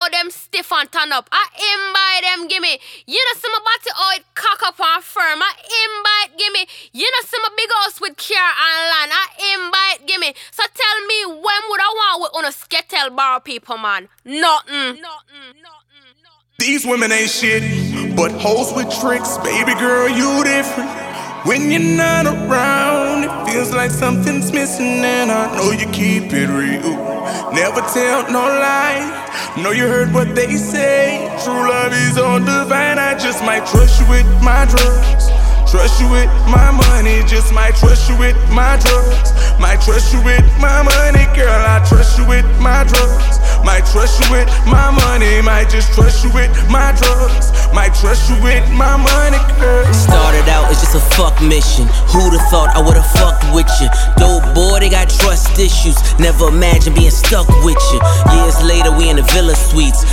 them stiff and turn up. I invite them, gimme. You know some body how it cock up and firm. I invite, gimme. You know some big house with car and land. I invite, gimme. So tell me when would I want with on a skettle bar people, man? Nothing. These women ain't shit, but hoes with tricks. Baby girl, you different. When you're not around, it feels like something's missing, and I know you keep it real. Never tell no lie. Know you heard what they say. True love is all divine. I just might trust you with my drugs. Trust you with my money. Just might trust you with my drugs. Might trust you with my money, girl. I trust you with my drugs. Might trust you with my money. Might just trust you with my drugs. Might trust you with my money, girl. Started out as just a fuck mission. Who'da thought I would've fucked with you? Dope boy, they got trust issues. Never imagined being stuck with you. Years later, we in the villa suites.